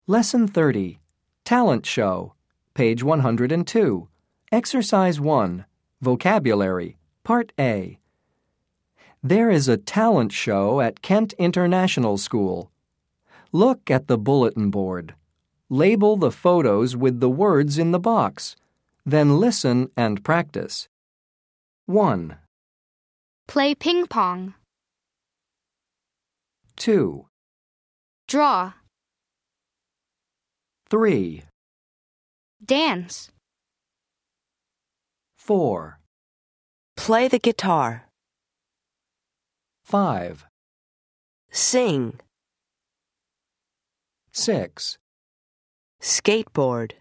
Lesson 30, Talent Show, page 102. Exercise 1, Vocabulary, Part A. There is a talent show at Kent International School. Look at the bulletin board. Label the photos with the words in the box. Then listen and practice. 1, Play ping pong. 2, Draw. 3, Dance. 4, Play the guitar. 5, Sing. 6, Skateboard.